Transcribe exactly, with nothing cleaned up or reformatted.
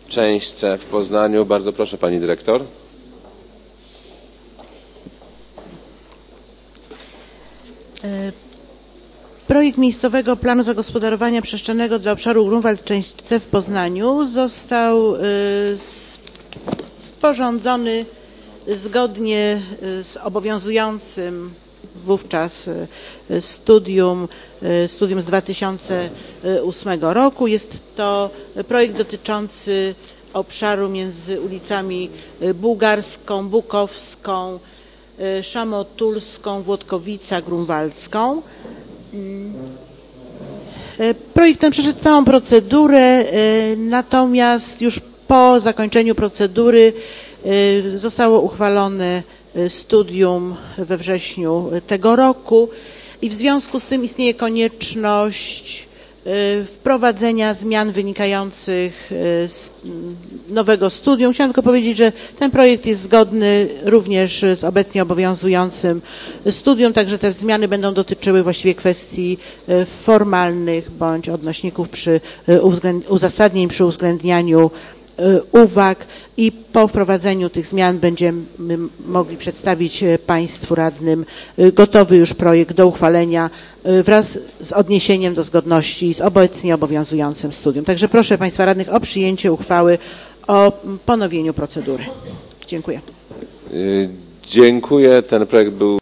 część C w Poznaniu. Bardzo proszę, pani dyrektor. Projekt miejscowego planu zagospodarowania przestrzennego dla obszaru Grunwald, część C w Poznaniu został sporządzony zgodnie z obowiązującym wówczas studium, studium z dwa tysiące ósmego roku. Jest to projekt dotyczący obszaru między ulicami Bułgarską, Bukowską, Szamotulską, Włodkowica, Grunwaldzką. Projekt ten przeszedł całą procedurę, natomiast już po zakończeniu procedury zostało uchwalone studium we wrześniu tego roku i w związku z tym istnieje konieczność wprowadzenia zmian wynikających z nowego studium. Chciałam tylko powiedzieć, że ten projekt jest zgodny również z obecnie obowiązującym studium, także te zmiany będą dotyczyły właściwie kwestii formalnych bądź odnośników przy uzasadnień, przy uwzględnianiu uwag i po wprowadzeniu tych zmian będziemy mogli przedstawić Państwu radnym gotowy już projekt do uchwalenia wraz z odniesieniem do zgodności z obecnie obowiązującym studium. Także proszę Państwa radnych o przyjęcie uchwały o ponowieniu procedury. Dziękuję. Dziękuję. Ten projekt był